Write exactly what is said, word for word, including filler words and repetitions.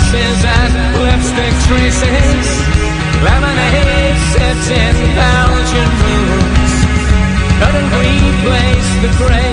faces and lipstick traces, lemonade sits in Belgian moons, couldn't replace the gray